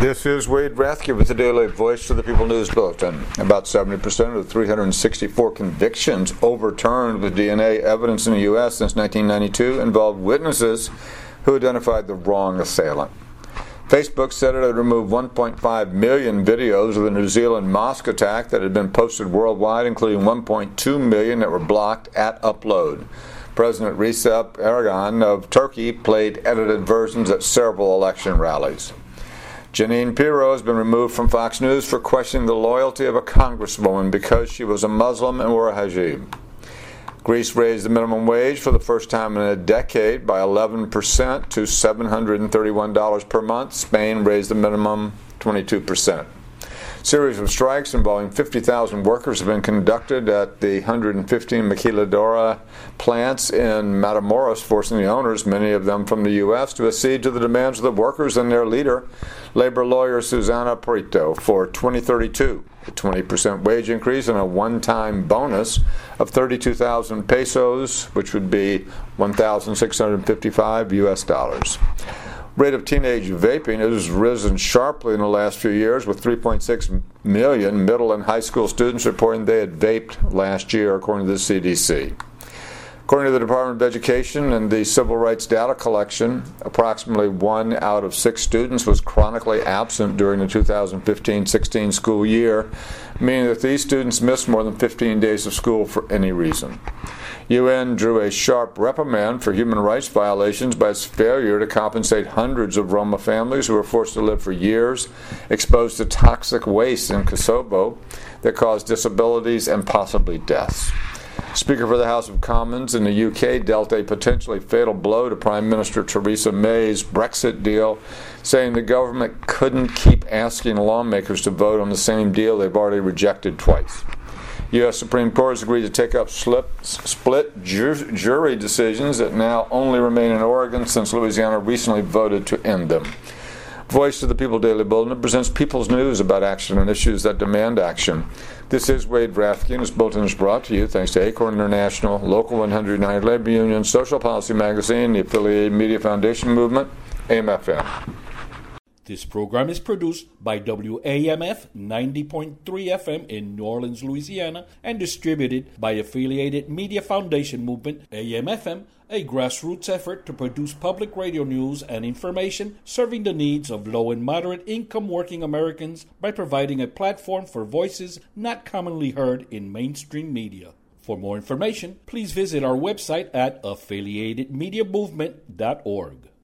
This is Wade Rathke with the Daily Voice of the People News Bulletin. About 70% of the 364 convictions overturned with DNA evidence in the U.S. since 1992 involved witnesses who identified the wrong assailant. Facebook said it had removed 1.5 million videos of the New Zealand mosque attack that had been posted worldwide, including 1.2 million that were blocked at upload. President Recep Erdogan of Turkey played edited versions at several election rallies. Jeanine Pirro has been removed from Fox News for questioning the loyalty of a congresswoman because she was a Muslim and wore a hijab. Greece raised the minimum wage for the first time in a decade by 11% to $731 per month. Spain raised the minimum 22%. Series of strikes involving 50,000 workers have been conducted at the 115 maquiladora plants in Matamoros, forcing the owners, many of them from the U.S., to accede to the demands of the workers and their leader, labor lawyer Susana Prieto, for 2032, a 20% wage increase and a one-time bonus of 32,000 pesos, which would be 1,655 U.S. dollars. Rate of teenage vaping has risen sharply in the last few years, with 3.6 million middle and high school students reporting they had vaped last year, according to the CDC. According to the Department of Education and the Civil Rights Data Collection, approximately 1 out of 6 students was chronically absent during the 2015-16 school year, meaning that these students missed more than 15 days of school for any reason. UN drew a sharp reprimand for human rights violations by its failure to compensate hundreds of Roma families who were forced to live for years exposed to toxic waste in Kosovo that caused disabilities and possibly deaths. Speaker for the House of Commons in the UK dealt a potentially fatal blow to Prime Minister Theresa May's Brexit deal, saying the government couldn't keep asking lawmakers to vote on the same deal they've already rejected twice. U.S. Supreme Court has agreed to take up split jury decisions that now only remain in Oregon since Louisiana recently voted to end them. Voice of the People Daily Bulletin presents People's News about action on issues that demand action. This is Wade Rathke, and this bulletin is brought to you thanks to Acorn International, Local 109 Labor Union, Social Policy Magazine, the Affiliated Media Foundation Movement, AM/FM. This program is produced by WAMF 90.3 FM in New Orleans, Louisiana, and distributed by Affiliated Media Foundation Movement, AM/FM, a grassroots effort to produce public radio news and information serving the needs of low and moderate income working Americans by providing a platform for voices not commonly heard in mainstream media. For more information, please visit our website at affiliatedmediamovement.org.